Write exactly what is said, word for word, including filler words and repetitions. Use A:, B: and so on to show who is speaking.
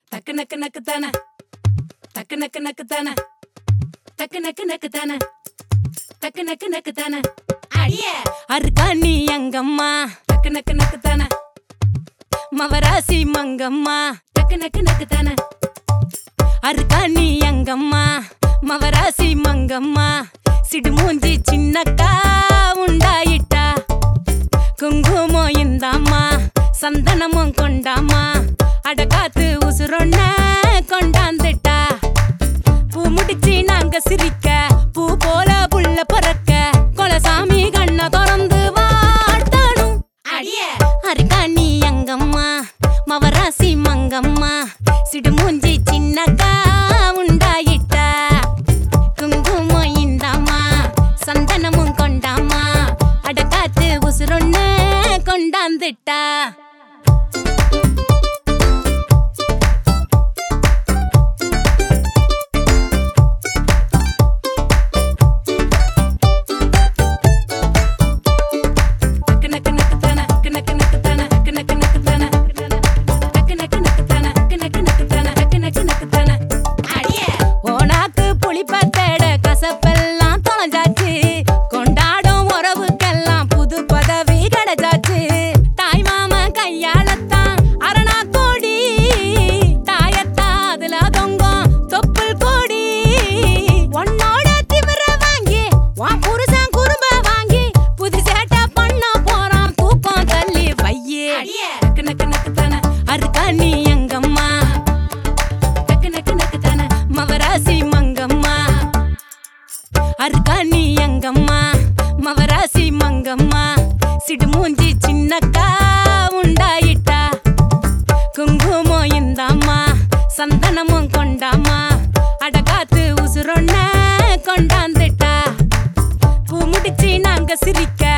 A: தக்கு நக்கு நக்கு தான தக்கு நக்கு நக்கு தான தக்கு நக்கு நக்கு தான தக்கு நக்கு நக்கு தான அடியே அருக்கா நீ எங்கம்மா தக்கு நக்கு நக்கு தான மவராசி மங்கம்மா தக்கு நக்கு நக்கு தான அருக்கா நீ எங்கம்மா மவராசி மங்கம்மா சிடு மூஞ்சி சின்னக்கா உண்டாயிட்டா குங்குமம் இந்தாம்மா சந்தனமும் கொண்டாமா அடகாத்து உசுரொன்ன கொண்டாந்துட்டா பூ முடிச்சு நாங்க சிரிக்க பூ போல புள்ள பறக்க கொலசாமி கண்ண திறந்து வாட்டணும் அடியே அருக்கா நீ எங்கம்மா மவராசி மங்கம்மா சிடு மூஞ்சி சின்னக்கா உண்டாயிட்டா குங்குமம் இந்தாம்மா சந்தனமும் கொண்டாமா அடகாத்து உசுரொன்ன கொண்டாந்துட்டா அருக்கா நீ எங்கம்மா மவராசி மங்கம்மா சிடு மூஞ்சி சின்னக்கா உண்டாயிட்டா குங்குமம் இந்தாம்மா சந்தனமும் கொண்டாமா அடகாத்து உசுரொன்ன கொண்டாந்துட்டா பூ முடிச்சு நாங்க சிரிக்க